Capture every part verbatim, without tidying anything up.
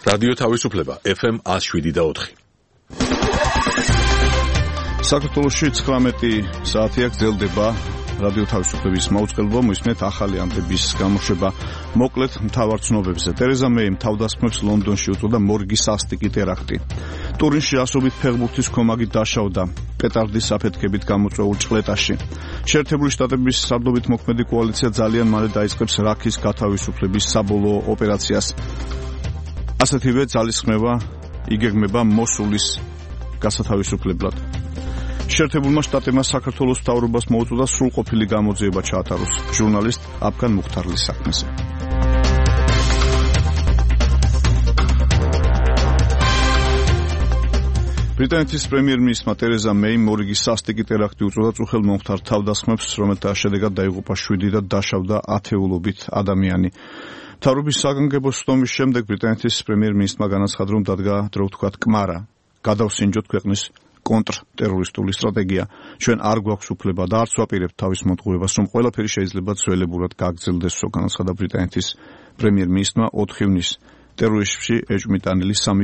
რადიო თავისუფლება ეფ ემ one oh seven და four. საქართველოში ცხრამეტი საათია გრძელდება რადიო თავისუფლების მაუწყებლობა, მოისმენთ ახალი ამბების გამოშვება. მოკლედ მთავარ ცნობებზე. ტერეზა მეიმ თავდასხმებს ლონდონში უწოდა მორგის სასტიკი ტერაქტი. ტურინში ასობით ფეხბურთის კომაგი დაშავდა პეტარდის საფეთქებით გამოწვეულ ჭყლეტაში. შეერთებული შტატების სარდლობით მოქმედი კოალიცია ძალიან მალე დაიწყებს რაქის გათავისუფლების საბოლოო ოპერაციას. ასეთივე ძალისხმევა იგეგმება მოსულის გასათავისუფლებლად. შეერთებულმა შტატებმა საქართველოს მთავრობას მოუწოდა სრულყოფილი გამოძიება ჩაატაროს ჟურნალისტ აფგან მუხთარლის საქმეზე. ბრიტანეთის პრემიერ-მინისტრმა ტერეზა მეიმ მორიგის სასტიკი ტერაქტი უწოდა წუხელ მომხდარ თავდასხმებს, რომელთა შედეგად დაიღუპა შვიდი და დაშავდა ათეულობით ადამიანი. მთავრობის საგანგებო სხდომის შემდეგ ბრიტანეთის პრემიერ-მინისტრმა განაცხადა, რომ დადგა დრო ვთქვათ კმარა, გადავსინჯოთ ქვეყნის კონტრტერორისტული სტრატეგია. ჩვენ არ გვაქვს უფლება და არც ვაპირებთ თავის მოტყუებას, რომ ყველაფერი შეიძლება ძველებურად გაგრძელდეს, განაცხადა ბრიტანეთის პრემიერ-მინისტრმა ოთხ ივნის ტერორისტში ეჭვმიტანილი სამი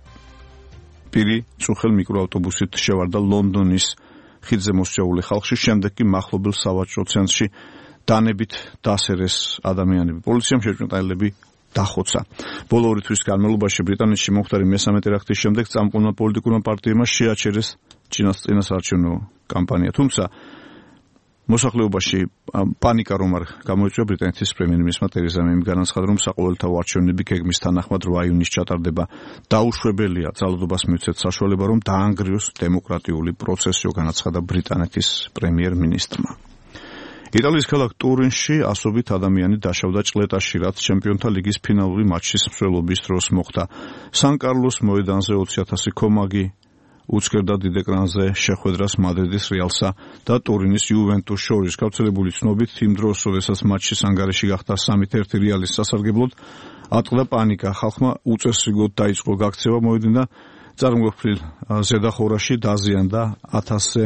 პირი წუხელ მიკროავტობუსით შევარდა ლონდონის ხიდზე მოსწავლე ხალხში, შემდეგ კი მახლობელ სავაჭრო ცენტრში დანებით დასერეს ადამიანები. პოლიციამ შეჭმიტანილები დახოცა. ბოლო ორი თვის განმავლობაში ბრიტანეთში მომხდარი მესამე ტერაქტის შემდეგ წამყვანმა პოლიტიკურმა პარტიებმა შეაჩერეს წინასწინასარჩევნო კამპანია. თუმცა მოსახლეობაში პანიკა რომ არ გამოიწვია, ბრიტანეთის პრემიერ-მინისტრმა ტერეზა მეიმ განაცხადა, რომ საყოველთაო არჩევნები გეგმის თანახმად რვა ივნის ჩატარდება. დაუშვებელია ძალადობას მივცეთ საშუალება, რომ დაანგრიოს დემოკრატიული პროცესი, განაცხადა ბრიტანეთის პრემიერ-მინისტრმა. იტალიის ქალაქ ტურინში ასობით ადამიანი დაშავდა ჭყლეტაში, რაც ჩემპიონთა ლიგის ფინალური მატჩის მსვლელობის დროს მოხდა. სან-კარლოს მოედანზე ოცი ათასი კომაგი უცქერდა დიდ ეკრანზე შეხვედრას მადრიდის რეალსა და ტურინის იუვენტუს შორის. გავრცელებული ცნობით, იმ დროს, როდესაც მატჩის ანგარიში გახდა სამი ერთი რეალის სასარგებლოდ, ატყდა პანიკა. ხალხმა უწესრიგოდ დაიწყო გაქცევა, მოვიდნენ წარმოქმნილ ზედახურაში დაზიანდა ათასზე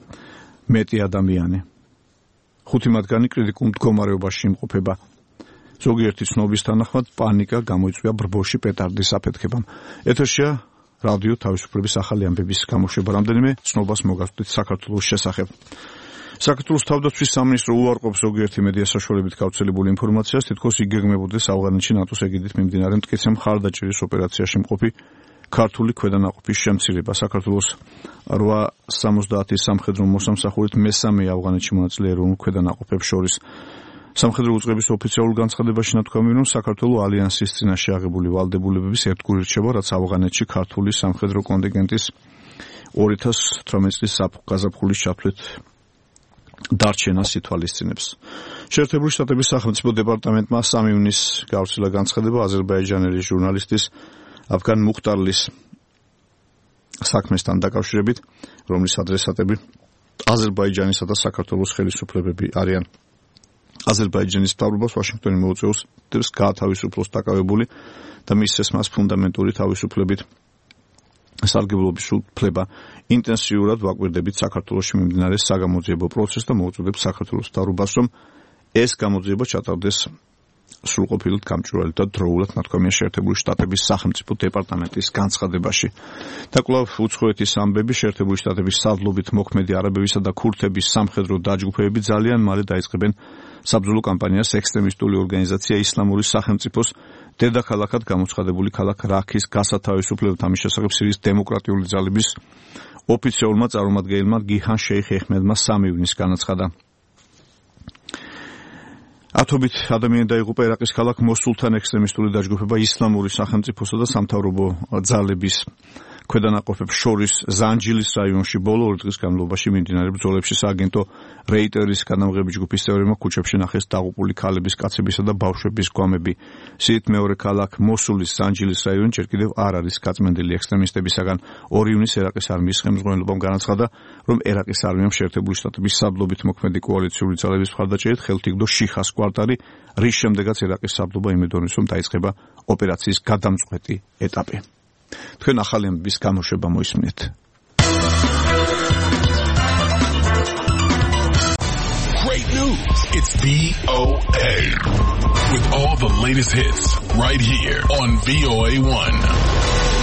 მეტი ადამიანი. ხუთი მათგანი კრიტიკულ მდგომარეობაში იმყოფება. ზოგიერთი ცნობის თანახმად პანიკა გამოიწვია ბრბოში პეტარდის საფეთქებამ. ეთერშია რადიო თავისუფლების ახალი ამბების გამოშვება. რამდენიმე ცნობას მოგავსდით საქართველოს შესახებ. საქართველოს თავდაცვის სამინისტრო უარყოფს ზოგიერთი მედია საშუალებით გავრცელებული ინფორმაციას, თითქოს იგეგმებოდეს ავღანეთში ნატოს ეგიდით მიმდინარე მტკიცე მხარდაჭერის ოპერაციაში მყოფი ქართული ქვედანაყოფის შემცირება. საქართველოს რვა სამოცდაათი სამხედრო მოსამსახურით მესამე ავღანეთში მონაწილე ეროვნულ ქვედანაყოფებს შორის. სამხედრო უწყების ოფიციალურ განცხადებაში ნათქვამია, რომ საქართველოს ალიანსის წინაშე აღებული ვალდებულებების ერთგული რჩება, რაც ავღანეთში ქართული სამხედრო კონტინგენტის ორი ათას თვრამეტი წლის გაზაფხულის ჩათვლით დარჩენას ითვალისწინებს. შეერთებული შტატების სახელმწიფო დეპარტამენტმა სამი ივნის გავრცელა განცხადება აზერბაიჯანელი ჟურნალისტის აფგან მუხტარლის საქმესთან დაკავშირებით, რომლის ადრესატები აზერბაიჯანისა და საქართველოს ხელისუფლებები არიან. აზერბაიჯანის მთავრობას ვაშინგტონი მოუწევს დებს გაათავისუფლოს დაკავებული და მის ესმას ფუნდამენტური თავისუფლებით სარგებლობის უფლება ინტენსიურად ვაკვირდებით საქართველოში მიმდინარე საგამოძიებო პროცესს და მოუწოდებს საქართველოს მთავრობას, რომ ეს გამოძიება ჩატარდეს სრულყოფილად გამჭვირვალედ და დროულად, ნათქვამია შეერთებული შტატების სახელმწიფო დეპარტამენტის განცხადებაში. და კვლავ უცხოეთის ამბები, შეერთებული შტატების სარდლობით მოქმედი არაბებისა და ქურთების სამხედრო დაჯგუფებები ძალიან მალე დაიწყებენ საბრძოლო კამპანიას ექსტრემისტული ორგანიზაცია ისლამური სახელმწიფოს დედაქალაქად გამოცხადებული ქალაქ რაქის გასათავისუფლებლად. ამის შესახებ სირიის დემოკრატიული ძალების ოფიციალურმა წარმომადგენელმა გიჰან შეიხ ეჰმედმა სამი ივნის განაცხადა. ათობით ადამიანი დაიღუპა ერაყის ქალაქ მოსულთან ექსტრემისტული დაჯგუფება ისლამური სახელმწიფოსა და სამთავრობო ძალების ქვედანაყოფებს შორის ზანჯილის რაიონში ბოლო ორი დღის განმავლობაში მიმდინარე ბრძოლებში სააგენტო რეიტერის განამღები ჯგუფის წევრებმა ქუჩებში ნახეს დაღუპული ქალების, კაცებისა და ბავშვების გვამები. სიით მეორე ქალაქ მოსულის ზანჯილის რაიონი ჯერ კიდევ არ არის გაწმენდილი ექსტრემისტებისაგან. ორი ივნის ერაყის არმიის ხელმძღვანელობამ განაცხადა, რომ ერაყის არმიამ შეერთებული შტატების საბრძოლობით მოქმედი კოალიციური ძალების მხარდაჭერით ხელთ იგდო შიხას კვარტალი, რის შემდეგაც ერაყის საბრძოლო იმედოვნებს, რომ დაიწყება ოპერაციის გადამწყვეტი ეტაპი. თქვენ ახალი ამბების გამოშვება მოისმინეთ. great news. It's V O A. With all the latest hits right here on V O A one.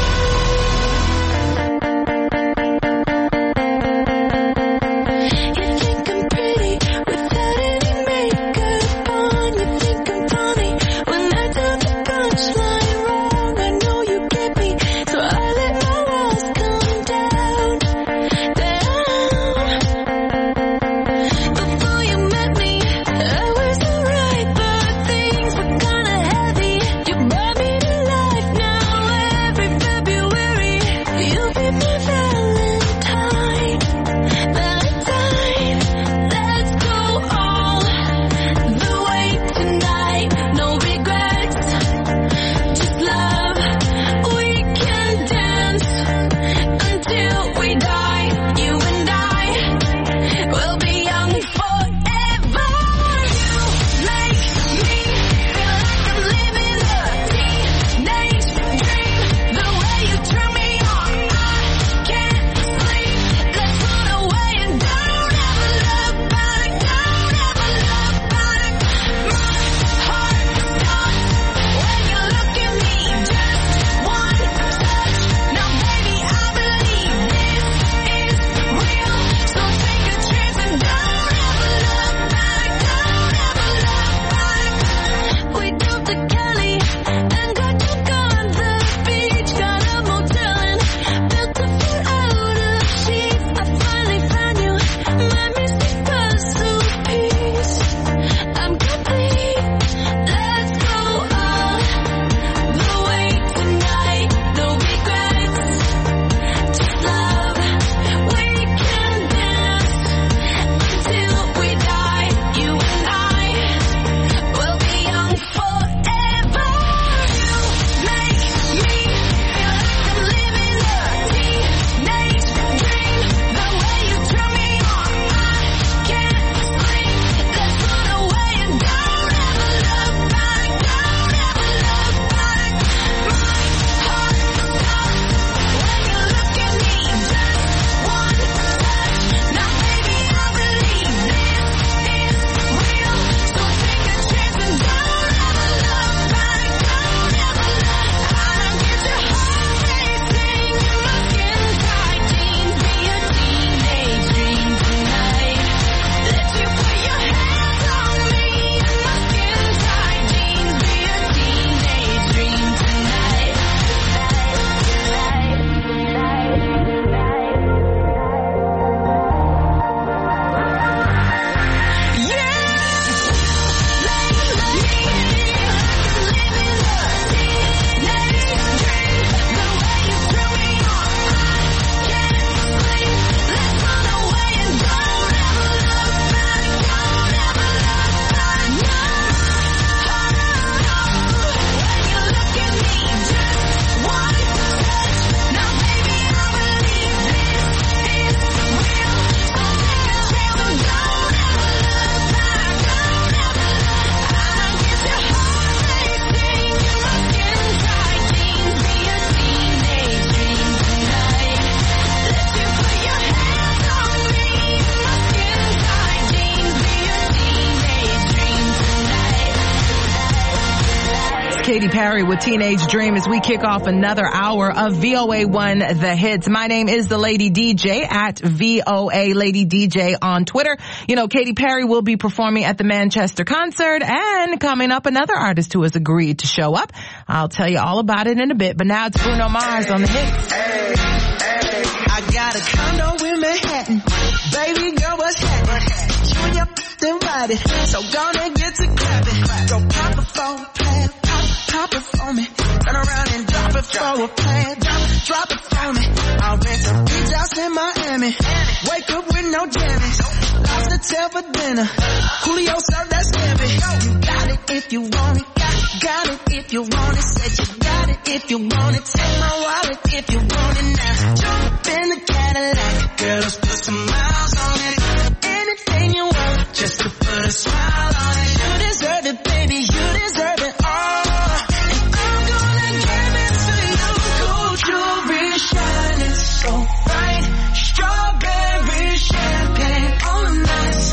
Katy Perry with Teenage Dream as we kick off another hour of V O A one The Hits. My name is the Lady D J at V O A Lady D J on Twitter. You know, Katy Perry will be performing at the Manchester concert, and coming up, another artist who has agreed to show up. I'll tell you all about it in a bit, but now it's Bruno Mars on The Hits. Hey, hey, I got a condo in Manhattan. Baby girl, what's happening? You and your f***ing body, so gonna get to clapping. Go pop it for a plan, pop, pop it for me. Turn around and drop it for a plan, drop, drop it for me. I'll rent a beach house in Miami. Wake up with no jammies. Lobster tail for dinner. Julio served that scampi. You got it if you want it. Got, got it if you want it. Said you got it if you want it. Take my wallet if you want it now. Jump in the Cadillac. Girl, let's put some miles on it. Anything you want, just to put a smile on it. You deserve it, baby, you deserve it all. And I'm gonna give it to you. Gold jewelry shining so bright. Strawberry champagne on ice. Lucky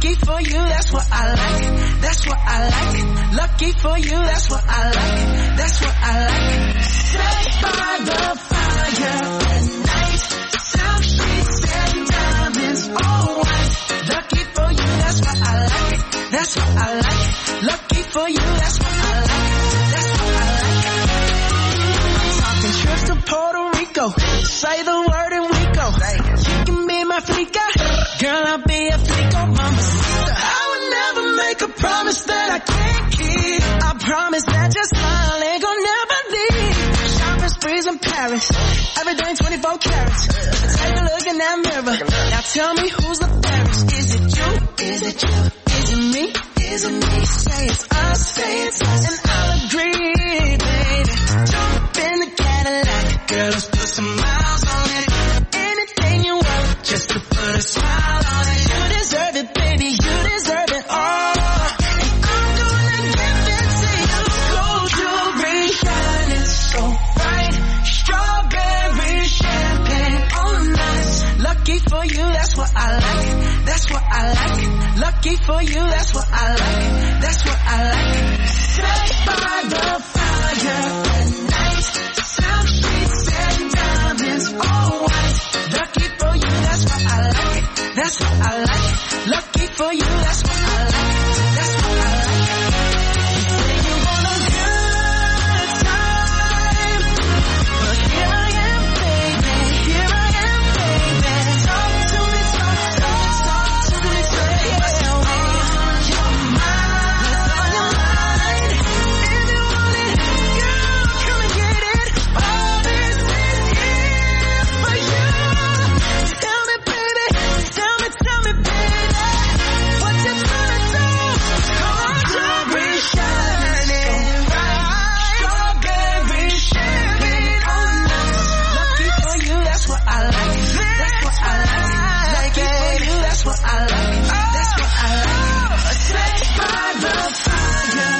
Lucky for you, that's what I like. That's what I like. Lucky for you, that's what I like. That's what I like. Saved by the fire at night. Silk sheets and diamonds, all white. Lucky for you, that's what I like. That's what I like. Lucky for you, that's what I like. That's what I like. Talking trips to Puerto Rico. Say the word and we go. You can be my flica. Girl, I'll be a flico, mama. I would never make a promise that I can't keep. I promise that your smile ain't gonna never leave. Shopping sprees in Paris. Everything twenty-four carats. Take a look in that mirror. Now tell me who's the fairest. Is it you? Is it you? Is it me? Is it me? Say it's us, say it's us, and I'll agree, baby. Jump in the Cadillac, girl, let's put some miles on it. Anything you want, just to put a smile on it. You deserve it, baby, you deserve it all. And I'm gonna give it to you. Gold jewelry shining so bright, strawberry champagne on ice. Lucky for you, that's what I like. That's what I like. Lucky for you, that's what I like. That's what I like. Saved by the fire at night. Silk sheets and diamonds, all white. Lucky for you, that's what I like. That's what I like. Lucky for you, that's what I like. That's what I like. You say you want a good time, but here I am, baby. Here I am, baby. Talk to me, talk, talk, talk to me, say what's on your mind. What's on your mind? If you want it, girl, come and get it. All this is here for you. Tell me, baby, tell me, tell me, baby, what you gonna do? Come on, jewelry shining bright, strawberry champagne on ice. Lucky for you, that's what I like. That's what I like. Lucky for you, that's what I like. That's what I like. Saved by the fire.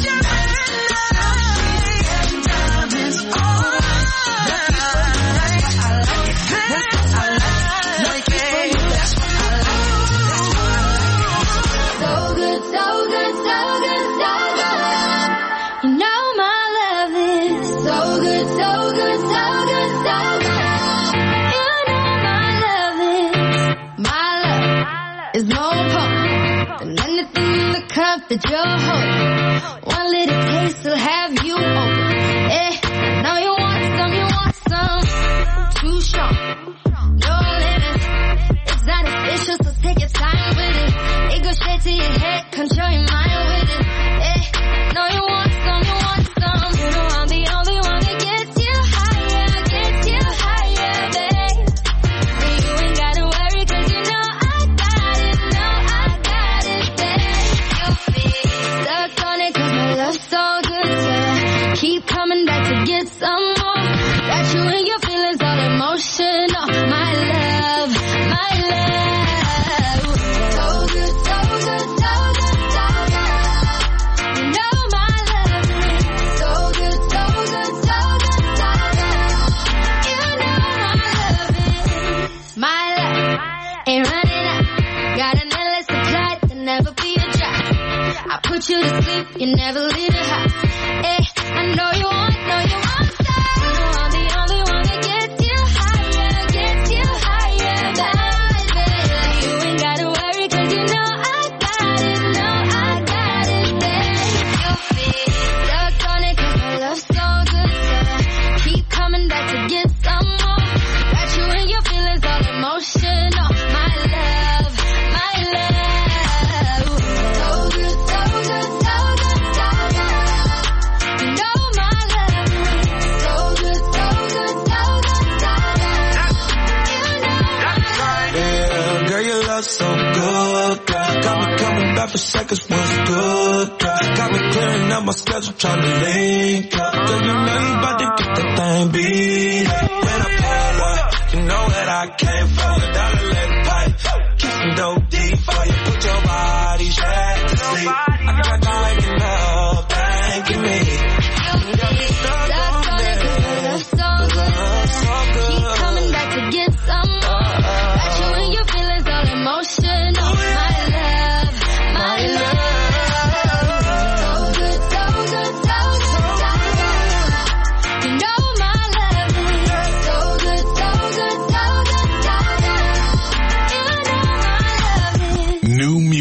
And diamonds all lucky for you, that's what I like. That's what I like. Lucky for you, that's what I like. That's what I like. So good, so good, so good, so good. You know my love is so good, so good, so good, so good. You know my love is, my love is more potent than anything in the cup that you're holding. One little taste will have you open. Eh, I know you want some, you want some. Too strong, no limits. It's not official, so take your time with it. It goes straight to your head, control your mind with it. Eh, know you want some, you want some. You know I'm the only one that gets you higher, gets you higher, babe. And you ain't gotta worry, cause you know I got it, know I got it, babe. You feel stuck on it, cause my love's so good, yeah. Keep coming back to get some more. Got you in your feelings, all emotional. My love, my love. So good, so good, so good, so good. You know my love is so good, so good, so good, so good. You know my love is, my love ain't running out. Got an endless supply to never be a drought. I put you to sleep, you never leave the house. Eh, I know you want, know you want that. You know I'm the only one that gets you higher, gets you higher, baby. You ain't gotta worry, cause you know I got it, know I got it, baby. You feel stuck on it, cause my love's so good, yeah. Keep coming back to get some more. Got you in your feelings, all emotional. My love, my love. So good, so good, so good, so good. You know my love is so good, so good, so good, so good. You know my love. Yeah, girl, your love so good, girl. Got me coming back for seconds, what's good, girl. Got me clearing up my schedule, trying to link up. Girl, you know you about to get that thing beat up. When I pull up, you know that I came for you, dollar leg pipe. Kissing dope deep for you, put your body back to sleep. I got you waking up, thanking me. You feel stuck on it, cause my love's so good, yeah. Keep coming back to get some more. Got you in your feelings, all emotional. My love,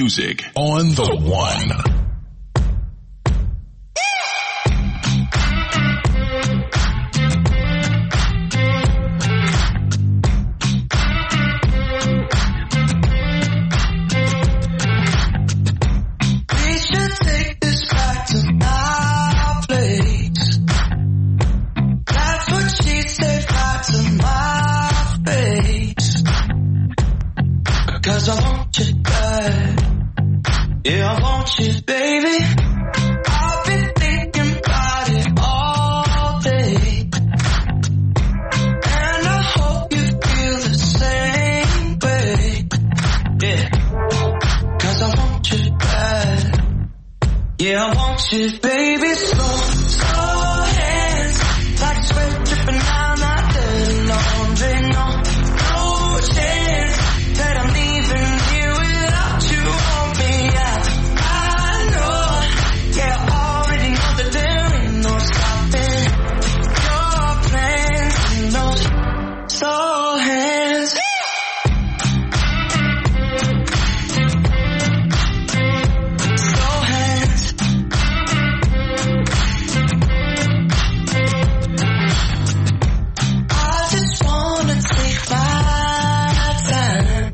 music on the one. Cause I want you bad. Yeah, I want you, baby. I've been thinking about it all day. And I hope you feel the same way. Yeah. Cause I want you bad. Yeah, I want you, baby. Slow, slow hands. Like sweat dripping down my dirty laundry. No, no chance that I'm leaving you without you on me. I, I know, yeah, I already know that there ain't no stopping your plans and those slow hands. Slow hands. I just wanna take my time.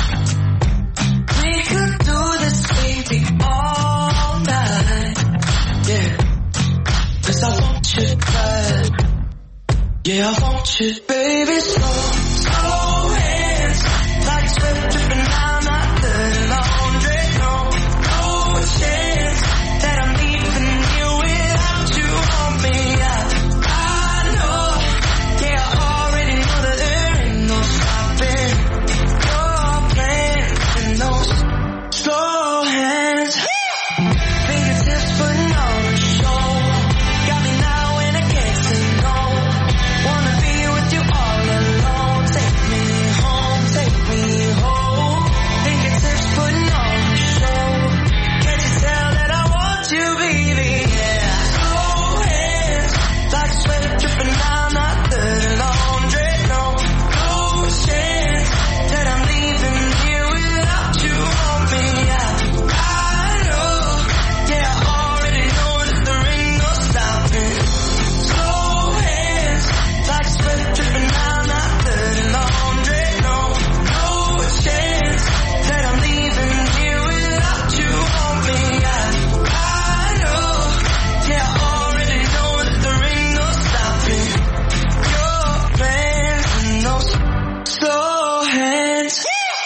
We could do this, baby, all night. Yeah, cause I want you bad. Yeah, I want you, baby. Slow, slow hands. Like sweat dripping down my dirty laundry. No, no chance that I'm leaving you without you on me. I, I know, yeah, I already know that there ain't no stopping your plans and those slow hands. Fingertips putting on a show. Got me now and I can't say no. Wanna be with you all alone. Take me home, take me home. Fingertips putting on a show. Can't you tell that I want you, baby? Yeah. Slow hands. Like sweat dripping down my dirty laundry. No, no chance that I'm leaving you without you on me. I, I know, yeah, I already know that there ain't no stopping. Slow hands, like sweat dripping down my dirty laundry. No, no chance that I'm leaving you without you on me. I, I know, yeah, I already know that there ain't no stopping your plans and those slow hands.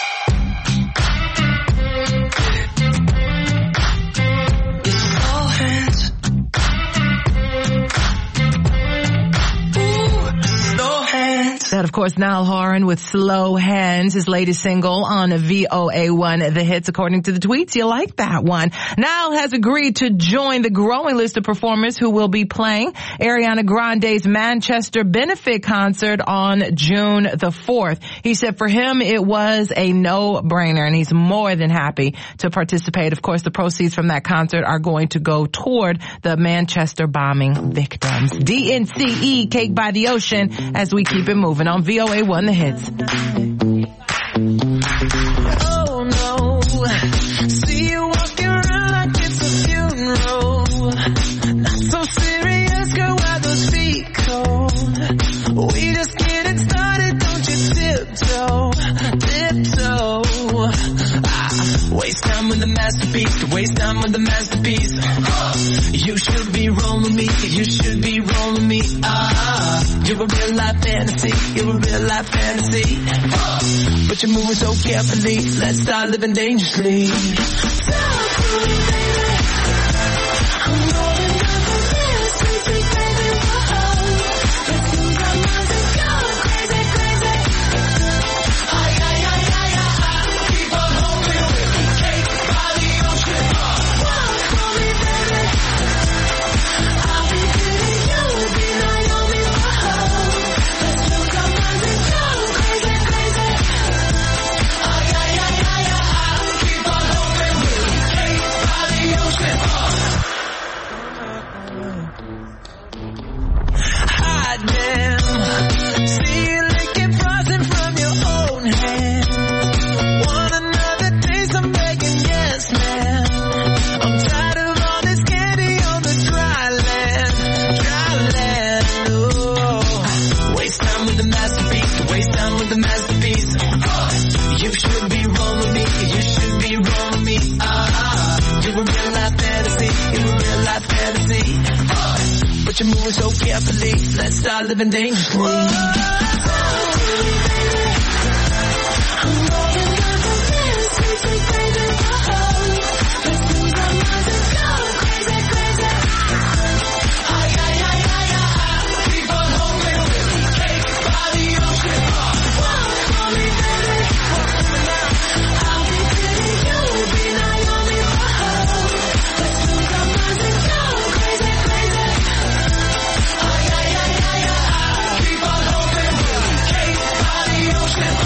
It's slow hands. Ooh, slow hands. That, of course, Niall Horan with Slow Hands, his latest single on V O A one The Hits. According to the tweets, you like that one. Niall has agreed to join the growing list of performers who will be playing Ariana Grande's Manchester benefit concert on June the fourth. He said for him it was a no-brainer, and he's more than happy to participate. Of course, the proceeds from that concert are going to go toward the Manchester bombing victims. D N C E, Cake by the Ocean, as we keep it moving on V O A one The Hits. Oh no, see you walking around like it's a funeral. Not so serious, girl, why those feet cold? We just getting started, don't you tiptoe, tiptoe. Ah, waste time with the masterpiece, waste time with the masterpiece. Uh, you should be rolling me, you should be rolling me. Ah, you're a real life fantasy, you're a real life fantasy. Uh, but you're moving so carefully, let's start living dangerously. Talk to me, baby. I'm rolling down the stairs, sweet, sweet baby, whoa. Let's lose our minds and go crazy, crazy. Ay, ay, ay, ay, ay, ay. Keep on holding with me, cake by the ocean. Walk for me, baby. I'll be pretty, you'll be Naomi, whoa. Let's lose our minds and go crazy, crazy. Ay, ay, ay, ay, ay, ay. Keep on holding with me, cake by the you're moving so carefully. Let's start living dangerously. I'm going up a dance, sweet, sweet baby, whoa. Let's lose our minds and go crazy, crazy. Ay, ay, ay, ay, ay. Keep on hoping we'll be cake by the ocean. Walk for me, baby. I'll be pretty, you'll be Naomi, whoa. Let's lose our minds and go crazy, crazy. Ay, ay, ay, ay, ay. Keep on hoping we'll be cake by the ocean.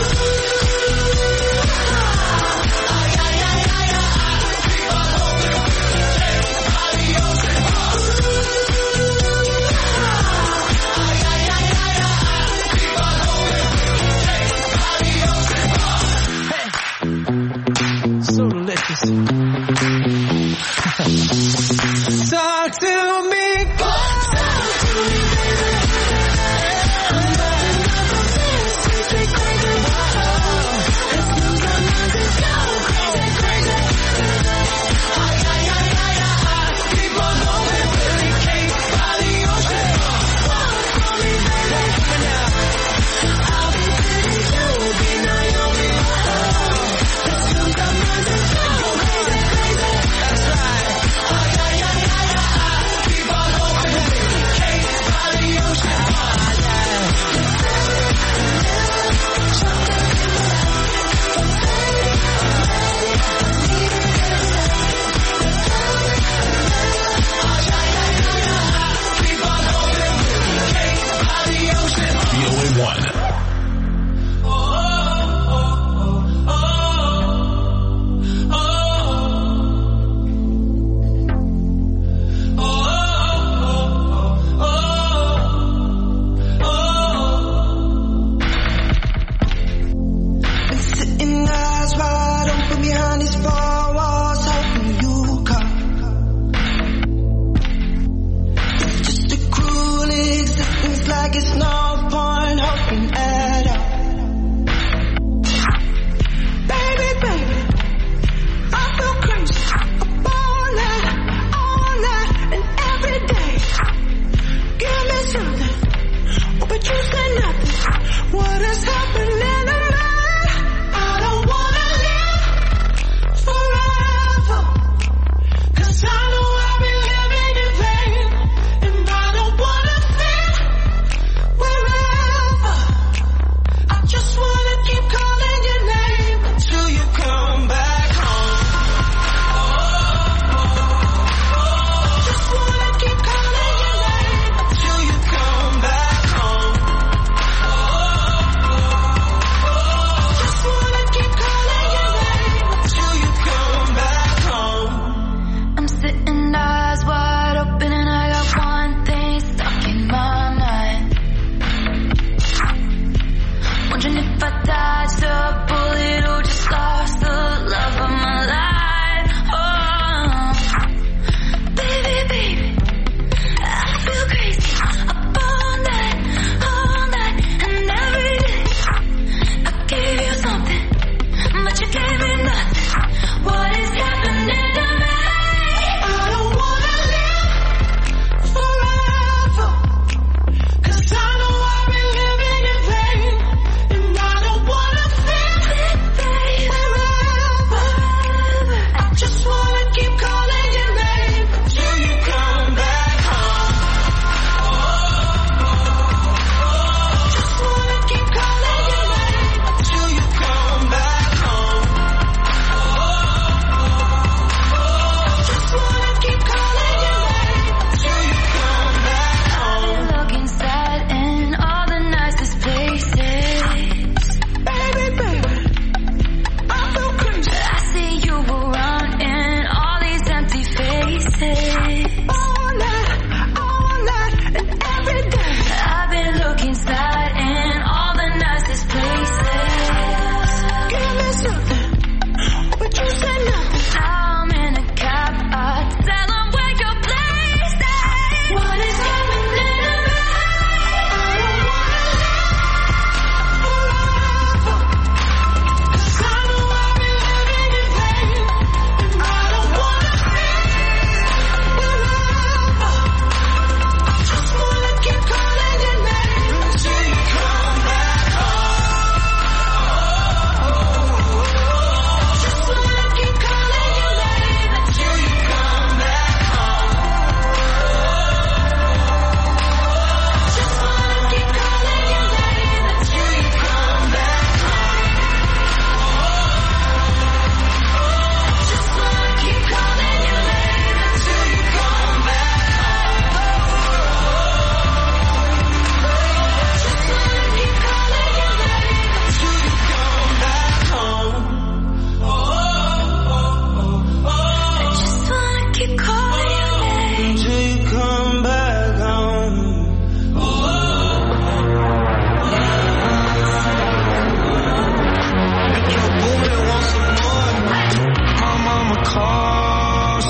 Ay, ay, ay, ay, ay. Keep on hoping we'll be cake by the ocean. Ay, ay, ay, ay, ay. Keep on hoping we'll be cake by the ocean. So delicious. Talk to me.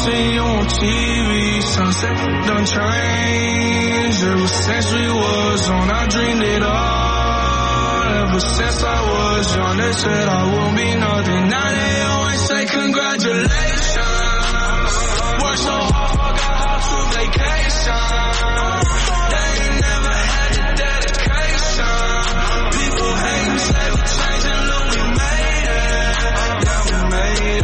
See you on T V, sunset done changed. Ever since we was on, I dreamed it all. Ever since I was young, they said I won't be nothing. Now they always say congratulations. Worked so hard, got house for vacation. They ain't never had the dedication. People hate and say we changed and look, we made it. Yeah, we made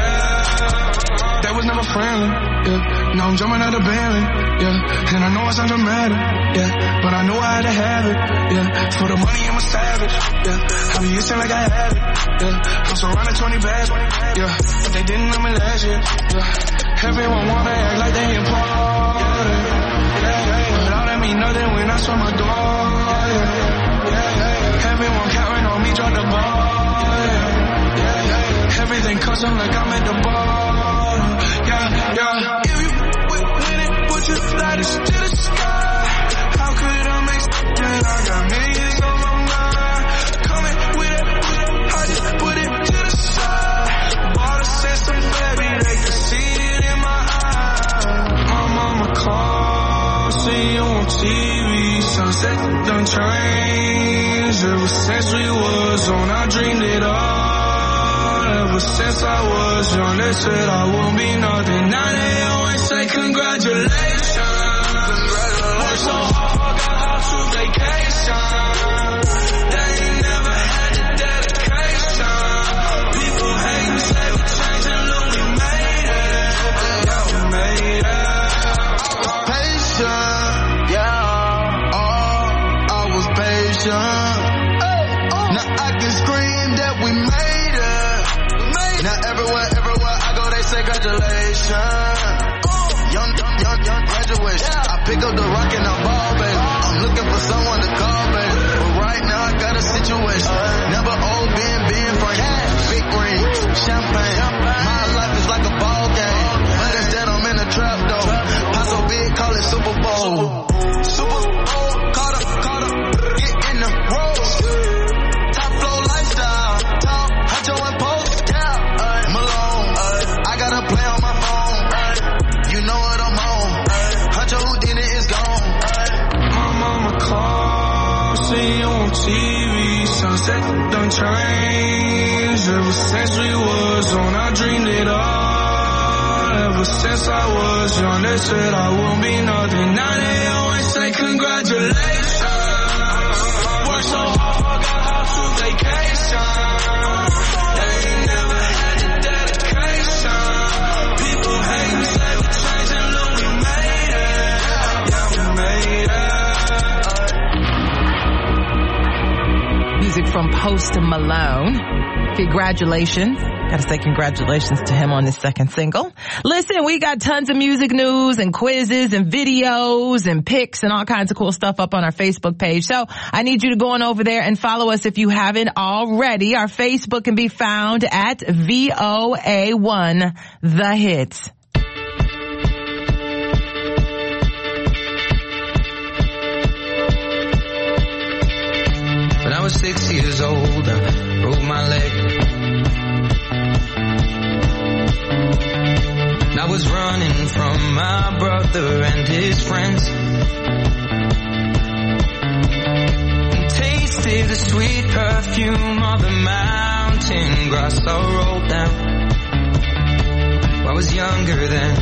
it. That was never friendly, yeah. Now I'm jumping out of Bentley, yeah. And I know I sound dramatic, yeah. But I know I had to have it, yeah. For the money, I'm a savage, yeah. I be itching like I have it, yeah. I'm surrounded twenty bags, yeah. But they didn't know me last year, yeah. Everyone wanna act like they important, yeah, yeah, yeah. But all that mean nothing when I saw my door, yeah, yeah, yeah. Everyone counting on me, drop the ball, yeah, yeah, yeah. Everything custom like I'm at the bar, yeah, yeah. If you win it, would you fly this to the sky? How could I make sense when I got millions on my mind? Coming with it, I just put it to the side. Bought a system, baby, they can see it in my eyes. My mama called, see you on T V, sunset done changed. Ever since we was on, I dreamed it all. Ever since I was young, they said I won't be nothing. Now they always say congratulations. Worked so hard, got house for vacation. They ain't never had the dedication. People hate and say we changed and look, we made it. Yeah, we made it. Patient, yeah. Oh, I was patient. Now I can scream that we made it. Now everywhere, everywhere I go, they say congratulations. Young, young, young, young graduation. I pick up the rock and I ball, baby. I'm looking for someone to call, baby. But right now I got a situation. Never old, being, being frank. Big ring, champagne. My life is like a ball game. But instead I'm in a trap, though. Pop so big, call it Super Bowl. Super Bowl, caught up, caught up. Get in the road. Top flow lifestyle. Top, Huncho and Post. Yeah, Malone. I got a play on my phone. You know what I'm on. Huncho Houdini is gone. My mama called, see you on T V, sunset done changed. Ever since we was on, I dreamed it all. Ever since I was young, they said I won't be nothing. Now they always say congratulations. Worked so hard, got house for vacation. They ain't never had the dedication. People hate and say we changed and look, we made it. Yeah, we made it. Music from Post Malone. Congratulations. Gotta say congratulations to him on his second single. Listen, we got tons of music news and quizzes and videos and pics and all kinds of cool stuff up on our Facebook page. So I need you to go on over there and follow us if you haven't already. Our Facebook can be found at V O A one The Hits. When I was six years old, I broke my leg. I was running from my brother and his friends, and tasted the sweet perfume of the mountain grass I rolled down. I was younger then.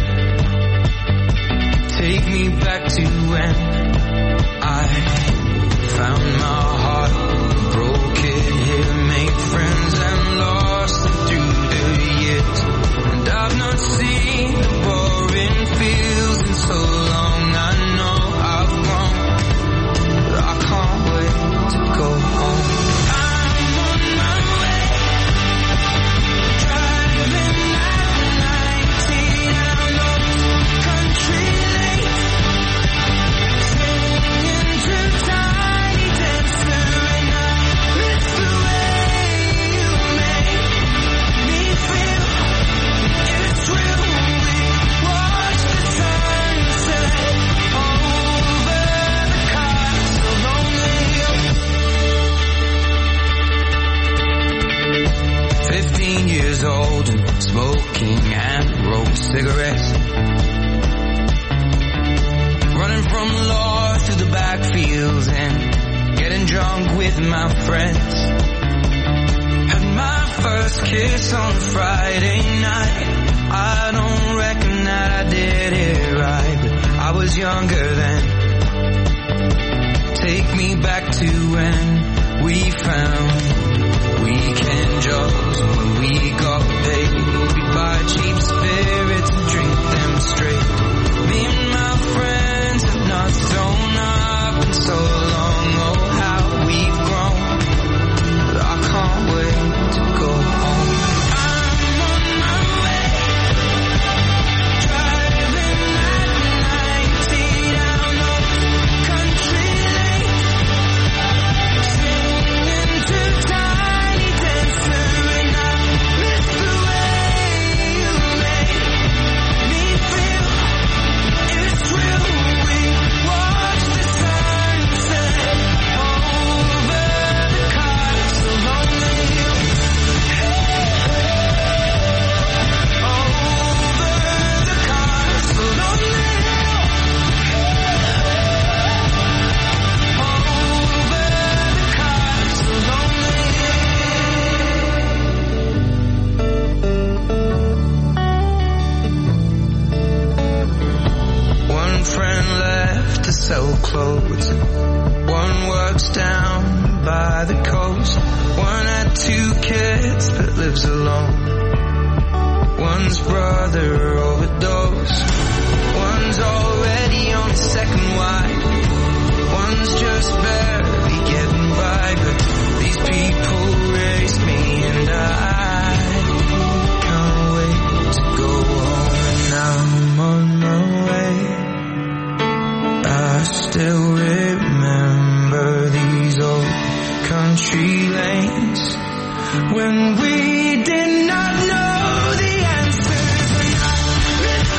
Take me back to when I found my heart, broke it here, made friends and lost them through the years. And I've not seen the boring fields in so long. I know I've grown, but I can't wait to go home. I'm on my way, driving down nineteen out of country lanes, singing to Tiny Dancer, and I miss the way you make me feel. It's real. We watch the sunset over the castle lonely. Fifteen years old and smoking and rolled cigarettes. with my friends. Had my first kiss on a Friday night. I don't reckon that I did it right, but I was younger then. Take me back to when we found weekend jobs, when we got paid. We'd buy cheap spirits and drink them straight. Me and my friends have not thrown up in so long. Oh, how we've grown. But I can't wait to go home. I'm on my way, driving at ninety down the country lane, singing to Tiny Dancer, and I miss the way you make me feel. It's real. We watch the sunset over the castle on the hill. Over the castle on the hill. Over the castle on the hill. One friend left to sell clothes. One works down by the coast. One had two kids but lives alone. One's brother overdosed. One's already on his second wife. One's just barely getting by. But these people raised me, and I can't wait to go home. And I'm on my way. I still remember these old country lanes when we did not know the answers, and I miss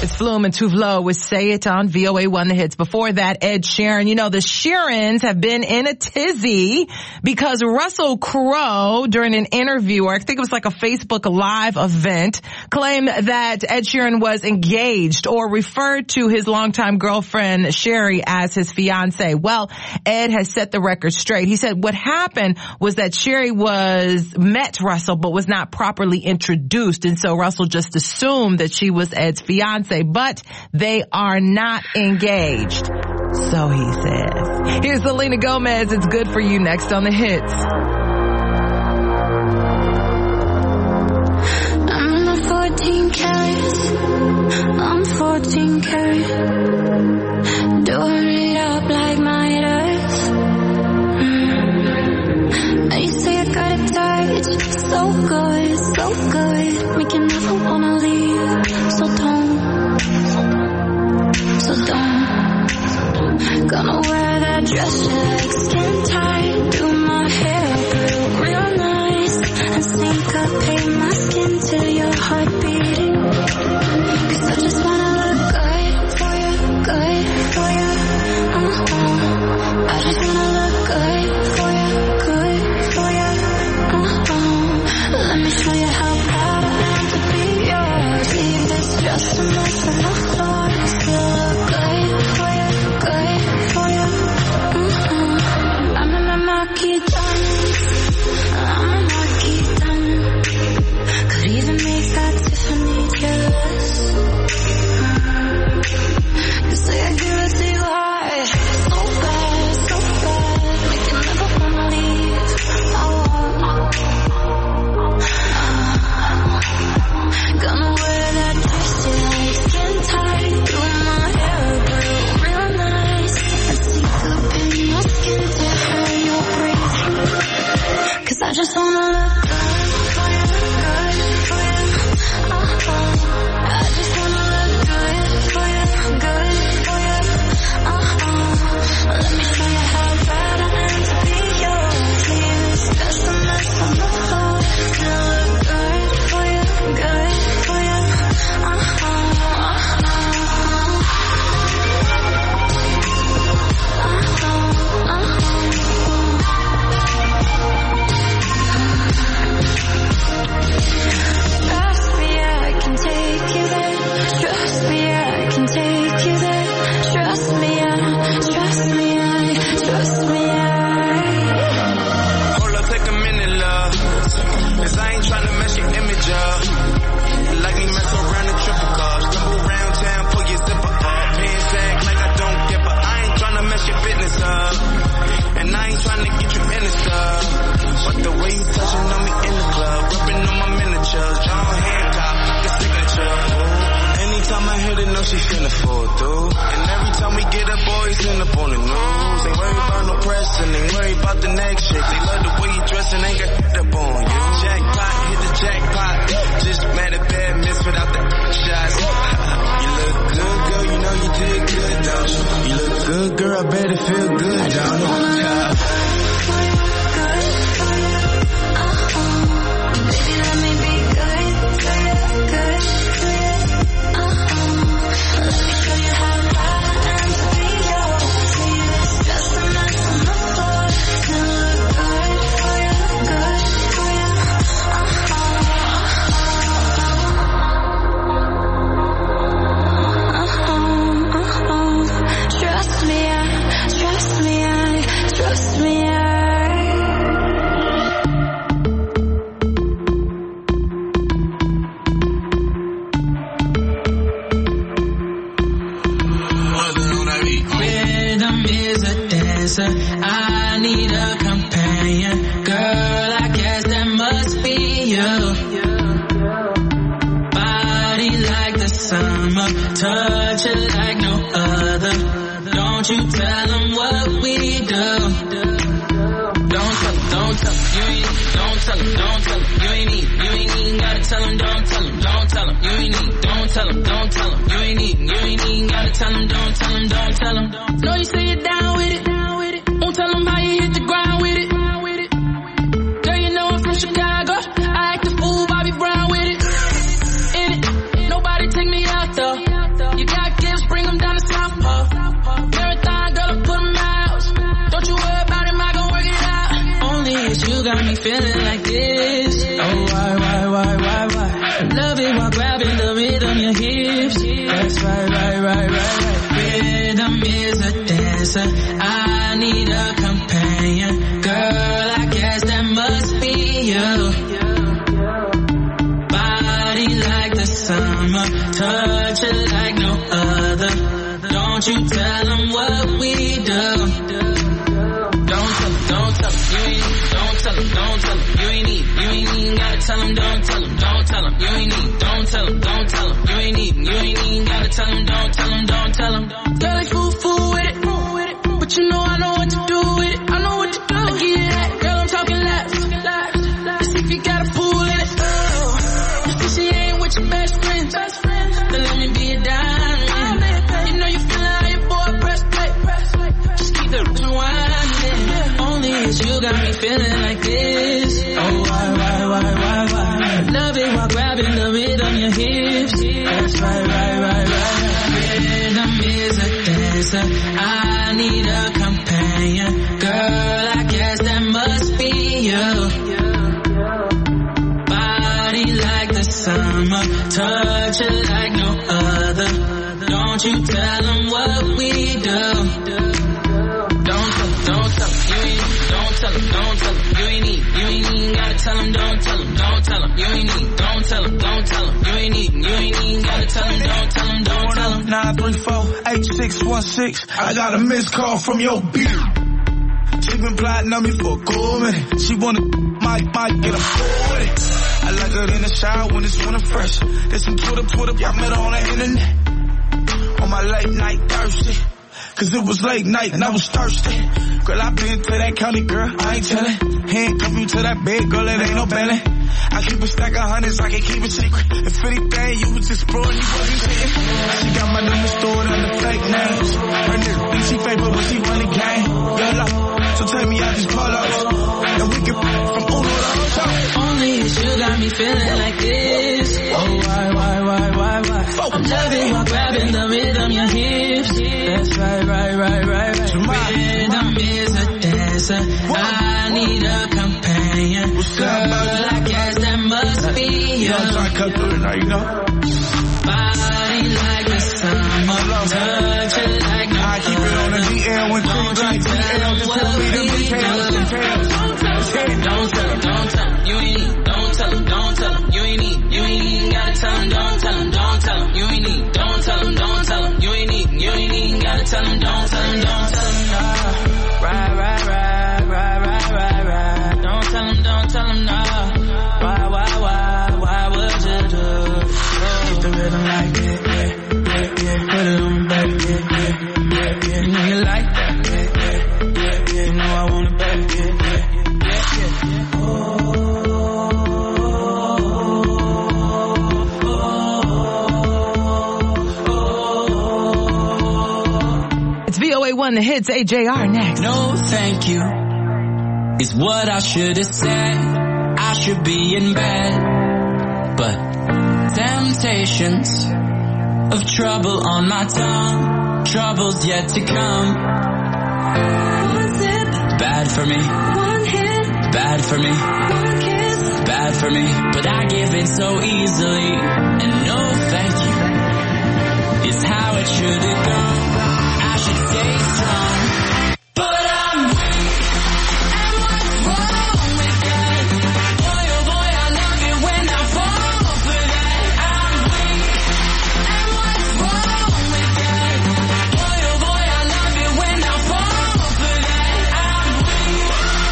It's Flume and Tuvlo with Say It on V O A one The Hits. Before that, Ed Sheeran. You know, the Sheerans have been in a tizzy because Russell Crowe, during an interview, or I think it was like a Facebook Live event, claimed that Ed Sheeran was engaged or referred to his longtime girlfriend, Sherry, as his fiance. Well, Ed has set the record straight. He said what happened was that Sherry was, met Russell, but was not properly introduced. And so Russell just assumed that she was Ed's fiance, but they are not engaged. So he says. Here's Selena Gomez. It's Good For You next on The Hits. I'm not fourteen carats. I'm fourteen karat. Doing it up like my earth. Mm. You say I got a touch. So good, so good. Make you never wanna leave. So don't. So don't. Gonna wear that dress you like, skin tight. Do my hair real, real nice. And syncopate my skin till your heart beating. Cause I just wanna look good for you, good for you. Uh-huh. I just wanna look good for you, good for you. Uh-huh. Let me show you how proud I am to be yours. Leave this dress a mess on the floor. Still look good for you, good for you. Uh-huh. I'm in my marquee diamonds. I'm a marquee diamond. Could even make that Tiffany jealous. You say I give it to you high. So bad, so bad. Make you never wanna leave. Oh, uh, gonna wear that dress you like, skin tight. Doing my hair real, real nice. And syncopate my skin to hear your breathing. Cause I just wanna look good for you, good for you. Uh-huh. I just wanna look good for you, good for you. Uh-huh. Let me show you how proud I am to be yours. Leave this dress a mess on the floor. Still look good for you, good for you. Uh-huh. Uh-huh. Trust me, I can take you there. Trust me, I can take you there. Trust me, I, trust me, I, trust me, I. Hold up, take a minute, love. Cause I ain't tryna mess your image up. Like me mess around the triple cars. Stumble around town, pull your zipper up. Pants sag like I don't give a. I ain't tryna mess your business up. And I ain't tryna get you in the stuff. But the way you touching on me in the club, rubbing on my miniatures, John Hancock, like a signature. Ooh. Anytime I hit it, know she finna fall through. And every time we get up, boys end up on the news. Ain't worried about no press and ain't worried about the next shit. They love the way you dress and ain't got up on you. Jackpot, hit the jackpot. Just mad at bad miss without the shots. You look good, girl, you know you did good, don't you? You look good, girl, I bet it feel good, don't you? Yeah. I need a companion, girl, I guess that must be you. Body like the summer, touch it like no other. Don't you tell them what we do. Don't tell them, don't tell them, you ain't, don't tell them, don't tell them, you ain't need, you ain't even gotta tell them, don't tell them, don't tell them, you ain't need, don't tell them, don't tell them, you ain't need, you ain't even gotta tell them, don't tell them, don't tell them. Know you say you're down with it. Won't tell them how you hit the ground with it. Girl, you know I'm from Chicago. I act a fool, Bobby Brown with it. In it, nobody take me out though. while grabbing the rhythm, your hips. That's right, right, right, right, right. Rhythm is a dancer. I need a companion. Girl, I guess that must be you. Body like the summer, touch it like no other. Don't you tell them what we do. Don't tell them, don't tell them, you ain't need. Don't tell them, don't tell them, you ain't need. You ain't even gotta tell them, don't tell them, don't tell them, you ain't need. Don't tell them, don't tell them, you ain't even. You ain't even gotta tell them, don't tell them, don't tell them. Girl, like fool, fool with it, but you know I know what to do with it. I know what to do. I get it that, girl, I'm talking laps. Let's see if you got a fool in it. You see she ain't with your best friends, then let me be a diamond. You know you feeling how your boy press play. Just keep the rewinding. Only it's you got me feeling like this. Oh, why, why, why, why, why? Love it while grabbing the rhythm, your hips. That's right, right, right, right. Rhythm is a dancer. I need a companion. Girl, I guess that must be you. Body like the summer, touch it like no other. Don't you tell them what we do. Don't tell them, don't tell them, you ain't need. Don't tell them, don't tell them, you ain't need. You ain't even gotta tell them, don't tell them, don't tell them, you ain't need. Don't tell them, don't tell them, you ain't need. You ain't even gotta tell them, don't tell them, don't tell them. nine three four eight six one six. I got a missed call from your beer. She been plotting on me for a cool minute. She wanna might, might get a fool with it. I like her in the shower when it's winter fresh. There's some Twitter, Twitter, I met her on the internet. On my late night thirsty. Cause it was late night and I was thirsty. Girl, I been to that county, girl, I ain't tellin'. Handcuff you to that bed, girl, it ain't no belly. I keep a stack of hundreds, I can keep it secret. If anything, you was exploring, you wasn't saying. She got my number stored under fake names. Her nigga think she fake, but when she run the game, girl, so take me out these polos. And we can from Uno to Ocho. Only it's you got me feeling like this. Oh, why, why, why, why, why? I'm loving while grabbing the rhythm, your hips. That's right, right, right, right, right. Rhythm is a dancer. I need a companion. Girl, I guess that must be you. You know I'm trying to cut through it now, you know? Body like the summer, touch it like no I keep it on the D L when things like D L. Just tell me the details, details. Don't tell them, don't tell them, you ain't need. Don't tell them, don't tell them, you ain't need. You ain't even gotta tell them, don't tell them, don't tell them, you ain't need. Don't tell them, don't tell them, you ain't need. You ain't even gotta tell them, don't tell them, don't tell them, no. Right, right, right, right, right, right, right. Don't tell them, don't tell them, no. Why, why, why, why would you do? Keep the rhythm like that, yeah, yeah, yeah. Put it on me, baby, yeah, yeah, yeah, yeah. You know you like that, yeah, yeah, yeah, yeah. You know I want it, baby, yeah, yeah, yeah, yeah. Oh. It's V O A one, the hits, A J R next. No, thank you is what I should have said. I should be in bed, but temptations of trouble on my tongue, troubles yet to come. One sip, Bad for me, one hit, bad for me, one kiss. bad for me, but I give in so easily. And no, thank you is how it should have gone. I should stay strong, but I'm weak. And what's wrong with that? Boy, oh boy, I love it when I fall for that. I'm weak. And what's wrong with that? Boy, oh boy, I love it when I fall for that. I'm weak.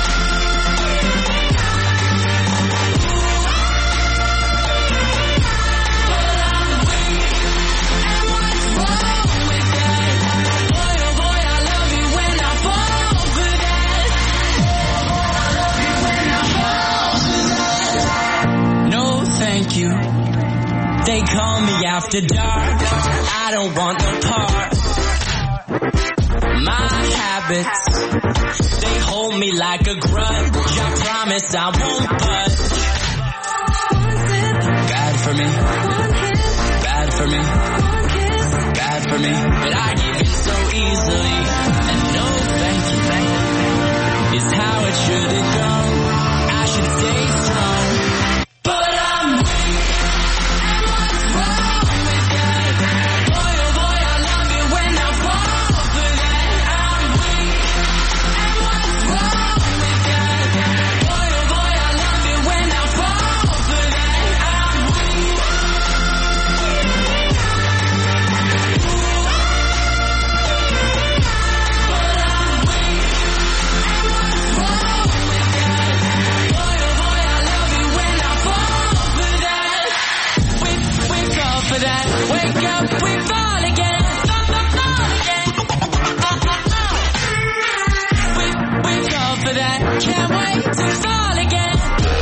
But I'm weak. And what's wrong with that? Boy, oh boy, I love it when I fall for that. No, thank you. They call me after dark. I don't want no part. My habits, they hold me like a grudge. I promise I won't budge. One sip, Bad for me, one hit, bad for me, one kiss. bad for me, but I give in so easily. And no, thank you, thank you, is how it should have gone. I should stay strong, but I'm weak. And what's for that. Wake up, we fall again. Fall, fall, fall again. We, we fall for that. Can't wait to fall again.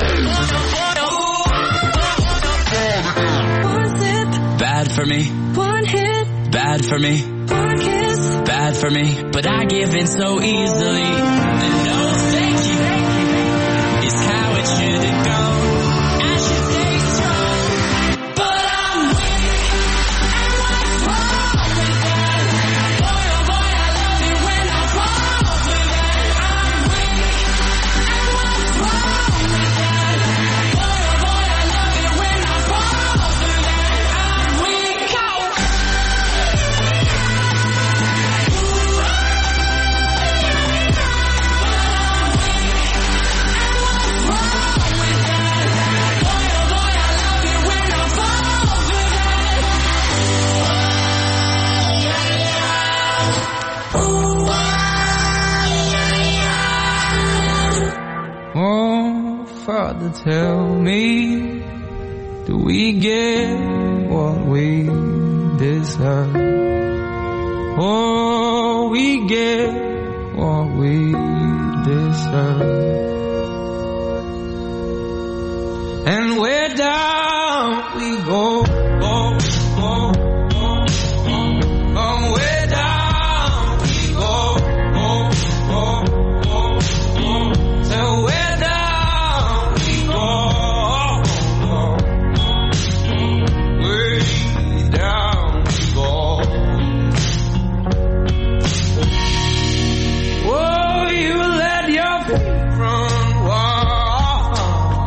One sip, bad for me. One hit, bad for me. One kiss, bad for me. But I give in so easily. And no thank you is how it should go. I should stay strong, but I'm weak. And what's wrong with that? Boy, oh boy, I love it when I fall for that. I'm weak. And what's wrong with that? Boy, oh boy, I love it when I fall for that. I'm weak. Oh, Father, tell me, do we get what we deserve? Oh, we get what we deserve. And where down we go, oh, oh, oh, oh, oh, where down we go, oh, oh, oh, oh, so where down we go, oh, oh, way down we go. Oh, you let your feet run wild.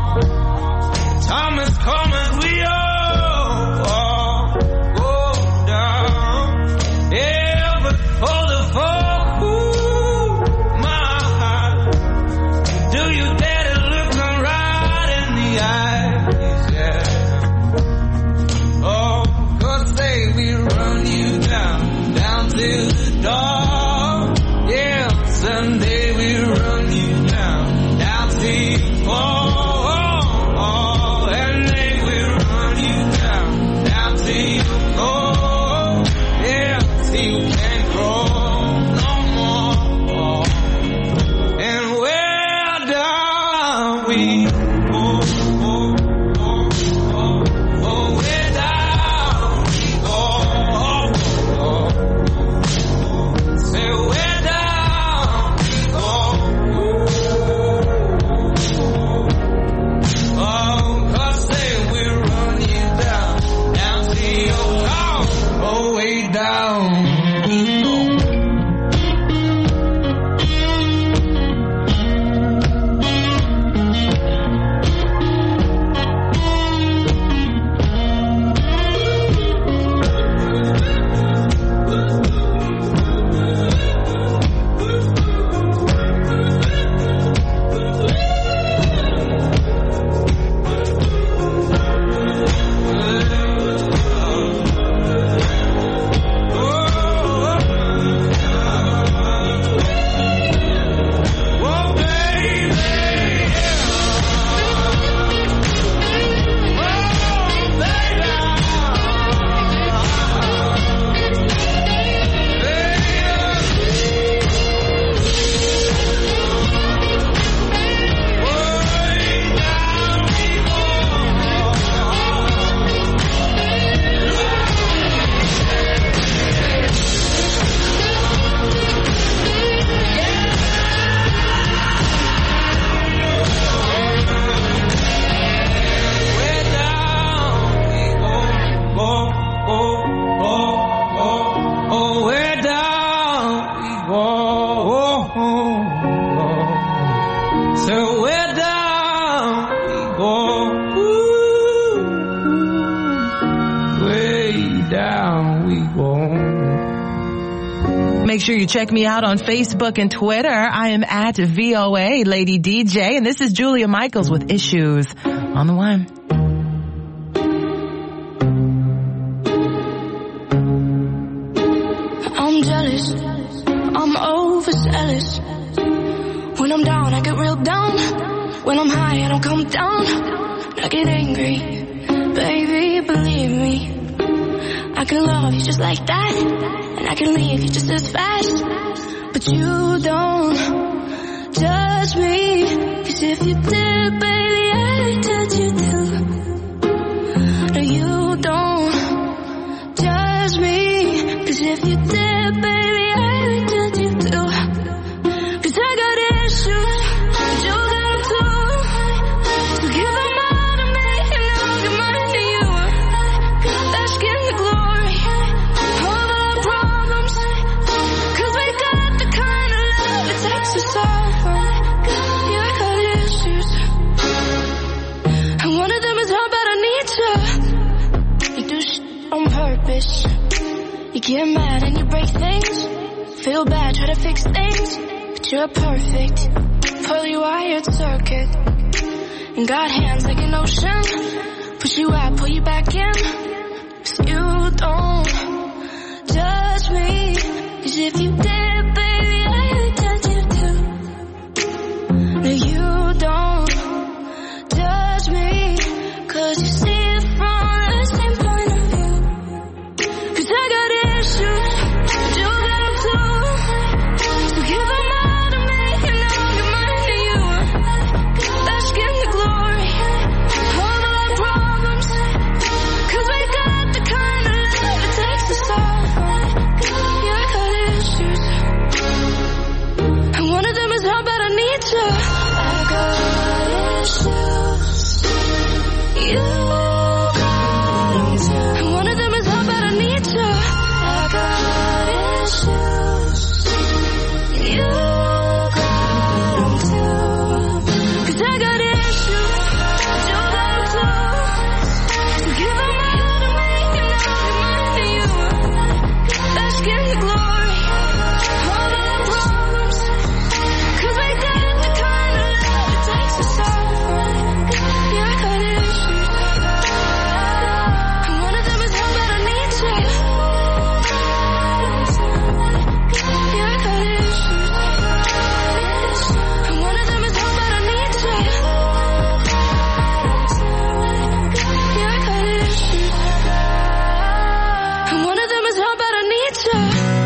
Time has come as we all go down. Yeah, but hold the phone, ooh, my heart. Do you dare to look me right in the eyes? Yeah. Oh, 'cause they will run you down, down to the dark. Yeah, someday we'll run you down, down to you fall. And they will run you down, down to you fall. Yeah, till you can't grow no more. And where down we go, oh, oh, oh, oh, where down we go, oh, oh, say where down we go, oh, 'cause they will run you down, down to your house, oh, way down we go. Make sure you check me out on Facebook and Twitter. I am at V O A Lady D J, and this is Julia Michaels with Issues on the One. I'm jealous, I'm overzealous. When I'm down, I get real down. When I'm high, I don't come down. I get angry, baby, believe me. can love you just like that, and I can leave you just as fast. But you don't judge me, 'cause if you did, baby, I'd judge you too. No, you don't judge me, 'cause if you did, baby, I'd judge you too. 'Cause I got issues, but you got them too. So give them all to me, and I'll give mine to you. Bask in the glory of all our problems, 'cause we got the kind of love it takes to solve them. Yeah, I got issues, and one of them is how bad I need you. You do shit on purpose. You get mad and you break things. Feel bad, try to fix things, but you're perfect. Fully wired circuit, and got hands like an ocean. Push you out, pull you back in. 'Cause you don't judge me, 'cause if you did, baby, I would judge you too. No, you don't judge me, 'cause you see it from the same point of view. 'Cause I got issues, but you got them too. So give them all to me, and I'll give mine to you. Bask in the glory of all our problems, 'cause we got the kind of love it takes to solve them. Yeah, I got issues, and one of them is how bad I need you. I got issues, you got them too. And one of them is how bad I need you. I got issues, you got them too. 'Cause I got issues, but you got them too. So give them all to me, and I'll give mine to you. Bask in the glory of all our problems, 'cause we got the kind of love it takes to solve them. Yeah, I got issues, and one of them is how bad I need you. Yeah, I got issues, and one of them is how bad I need you. Yeah, I got issues, and one of them is how bad I need you.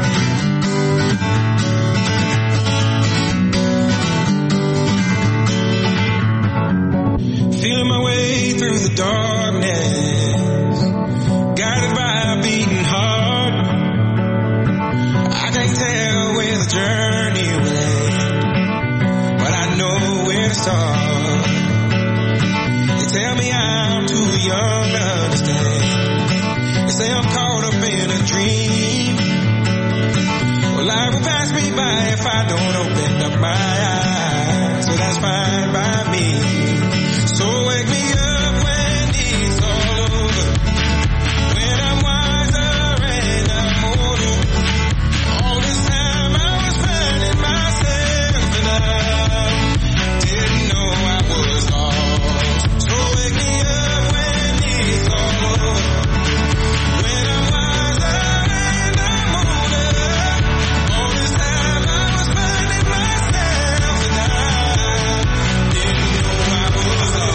Feeling my way through the darkness, guided by a beating heart. I can't tell where the journey will end, but I know where to start. They tell me I'm too young to understand. They say I'm caught up in a dream. Well, life will pass me by if I don't open up my eyes, so that's fine by me. So wake me up when it's all over, when I'm wiser and I'm older. All this time I was finding myself, and I didn't know I was lost. So wake me up when it's all over, when I'm wiser and I'm older. All this time I was finding myself, and I didn't know I was lost.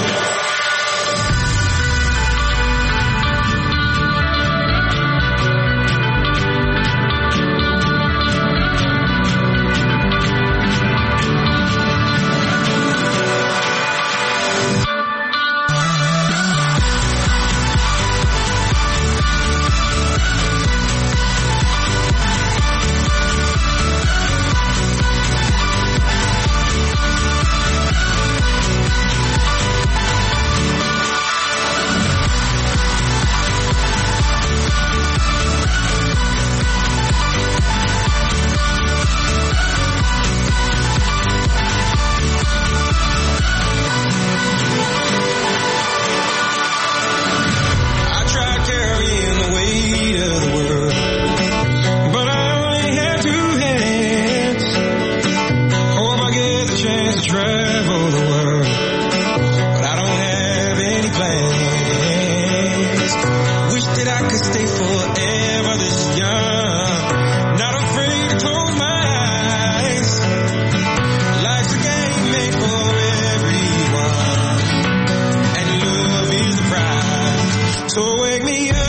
I tried carrying the weight of the world, but I only had two hands. Hope I get the chance to travel the world, but I don't have any plans. Wish that I could stay forever this young, not afraid to close my eyes. Life's a game made for everyone, and love is the prize. So wake me up